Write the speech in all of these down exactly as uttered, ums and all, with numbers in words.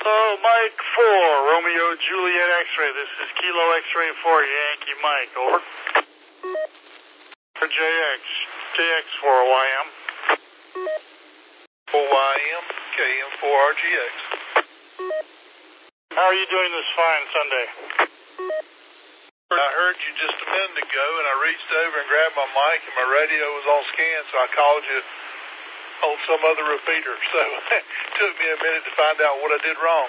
Oh, Mike four, Romeo Juliet X-ray. This is Kilo X-ray four, Yankee Mike. Over. For J X, J X four Y M. four Y M, K M four R G X. How are you doing this fine Sunday? I heard you just a minute ago, and I reached over and grabbed my mic, and my radio was on scan, so I called you on some other repeater. So it took me a minute to find out what I did wrong.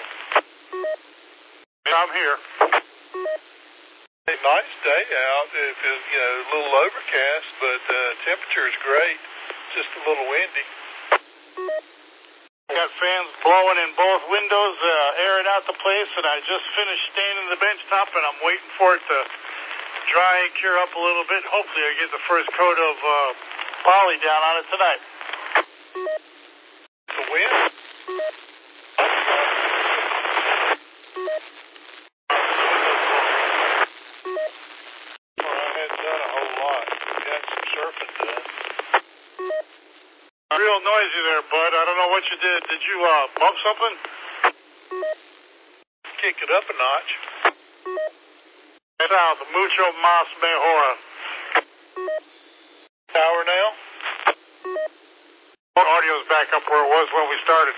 I'm here. A nice day out. It is, you know, a little overcast, but uh, temperature is great. Just a little windy. Got fans blowing in both windows, uh, airing out the place, and I just finished staining the bench top, and I'm waiting for it to dry and cure up a little bit. Hopefully I get the first coat of uh, poly down on it tonight. The wind? Well, I hadn't done a whole lot. Got some surfing done. Real noisy there, bud. I don't know what you did. Did you uh, bump something? Kick it up a notch. That's out. The mucho mas mejora. Power now? Audio's back up where it was when we started.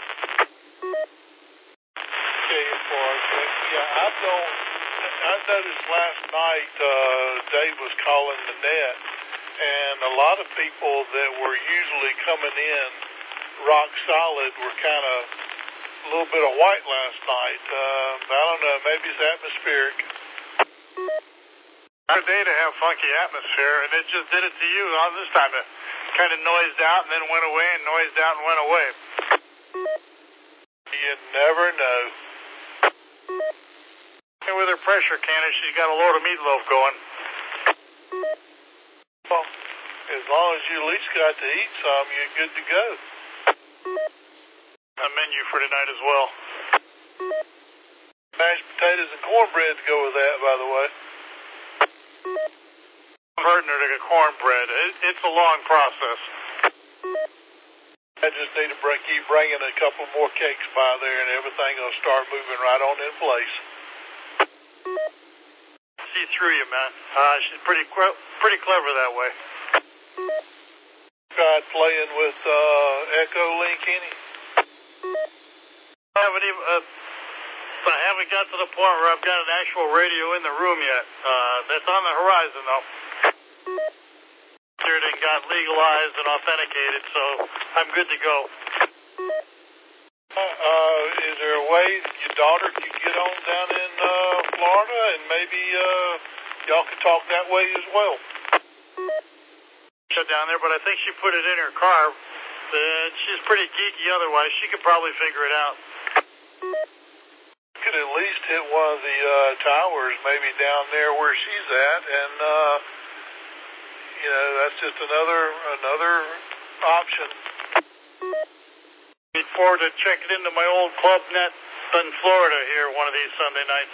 Okay, for yeah, I don't. I noticed last night uh, Dave was calling the net, and a lot of people that were usually coming in rock solid were kind of a little bit of white last night. Uh, I don't know. Maybe it's atmospheric. Good day to have funky atmosphere, and it just did it to you on this time. It kind of noised out and then went away, and noised out and went away. You never know. And with her pressure cannon, she's got a load of meatloaf going. Well, as long as you at least got to eat some, you're good to go. A menu for tonight as well. Mashed potatoes and cornbread to go with that, by the way. I'm hurting her to get cornbread. It, it's a long process. I just need to bring, keep bringing a couple more cakes by there, and everything will start moving right on in place. See through you, man. Uh, she's pretty pretty clever that way. Tried playing with uh, Echo Link any? I haven't even. Uh, I haven't got to the point where I've got an actual radio in the room yet. Uh, that's on the horizon, though. It got legalized and authenticated, so I'm good to go. Uh, uh, is there a way your daughter could get on down in uh, Florida, and maybe uh, y'all could talk that way as well? Shut down there, but I think she put it in her car. Uh, she's pretty geeky otherwise. She could probably figure it out. Could at least hit one of the uh, towers, maybe down there where she's at, and uh, you know, that's just another another option. Look forward to checking into my old club net in Florida here one of these Sunday nights.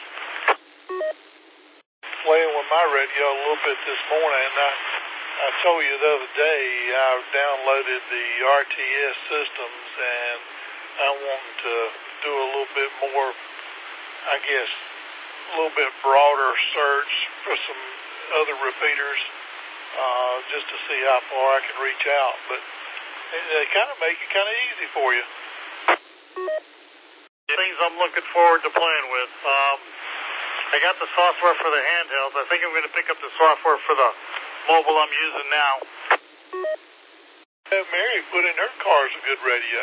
Playing with my radio a little bit this morning. I, I told you the other day I downloaded the R T S systems, and I wanted to do a little bit more, I guess, a little bit broader search for some other repeaters, uh, just to see how far I can reach out. But they kind of make it kind of easy for you. Things I'm looking forward to playing with. Um, I got the software for the handhelds. I think I'm going to pick up the software for the mobile I'm using now. Yeah, Mary put in her car's a good radio.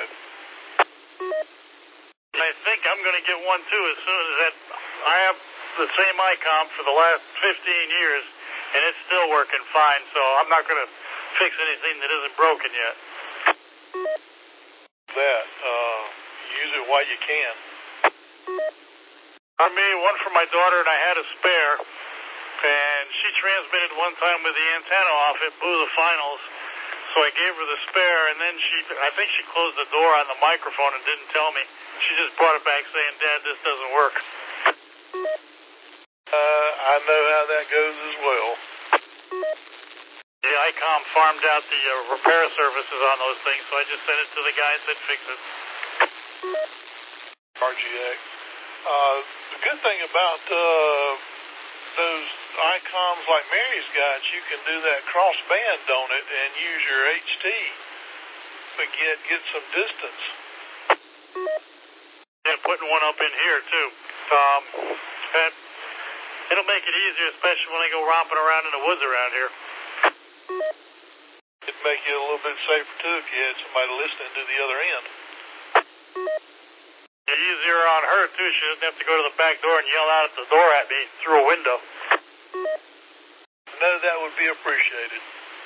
I think I'm going to get one too as soon as that. I have the same ICOM for the last fifteen years, and it's still working fine, so I'm not going to fix anything that isn't broken yet. That, uh, use it while you can. I made one for my daughter, and I had a spare, and she transmitted one time with the antenna off. It blew the finals, so I gave her the spare, and then she, I think she closed the door on the microphone and didn't tell me. She just brought it back saying, "Dad, this doesn't work." Uh, I know how that goes as well. The ICOM farmed out the uh, repair services on those things, so I just sent it to the guy and said, "Fix it." Are R G X. Uh, the good thing about uh, those icons like Mary's got, you can do that crossband on it and use your H T, but get, get some distance. And putting one up in here, too. Um, and it'll make it easier, especially when I go romping around in the woods around here. It'd make you a little bit safer, too, if you had somebody listening to the other end. Easier on her, too. She doesn't have to go to the back door and yell out at the door at me through a window. No, that would be appreciated.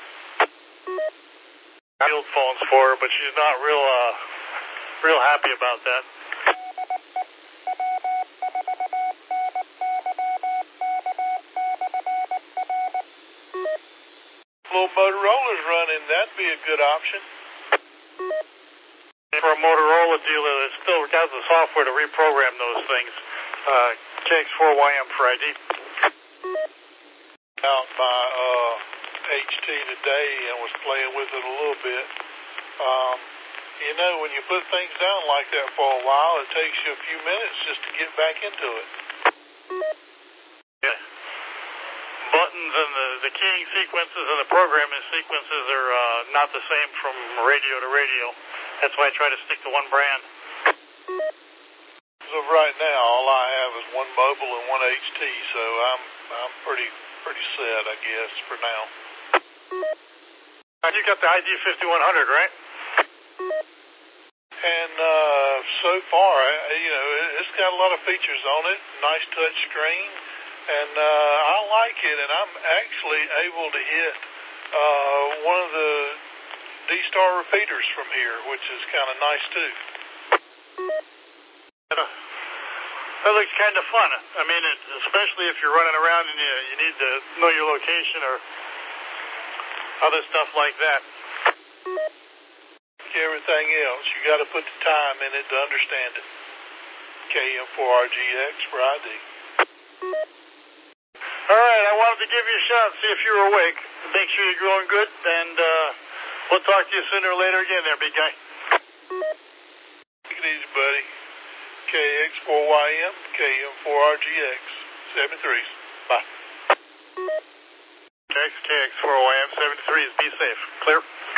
Field phones for her, but she's not real, uh, real happy about that. Little Motorola's running, that'd be a good option. For a Motorola dealer that still has the software to reprogram those things, uh, K X four Y M for I D. Out my uh, H T today and was playing with it a little bit. Um, you know, when you put things down like that for a while, it takes you a few minutes just to get back into it. Yeah. Buttons and the, the keying sequences and the programming sequences are uh, not the same from radio to radio. That's why I try to stick to one brand. So right now, all I have is one mobile and one H T, so I'm I'm pretty pretty set, I guess, for now. You got the I D fifty-one hundred, right? And uh, so far, you know, it's got a lot of features on it. Nice touch screen, and uh, I like it. And I'm actually able to hit uh, one of the D-Star repeaters from here, which is kind of nice too. That looks kind of fun. I mean, it, especially if you're running around and you, you need to know your location or other stuff like that. Like everything else, you got to put the time in it to understand it. K M four R G X for I D. All right, I wanted to give you a shot, see if you were awake. Make sure you're going good, and uh, we'll talk to you sooner or later again there, big guy. Take it easy, buddy. K X four Y M, K M four R G X, seventy-threes. Bye. K X four Y M seventy-threes, be safe. Clear?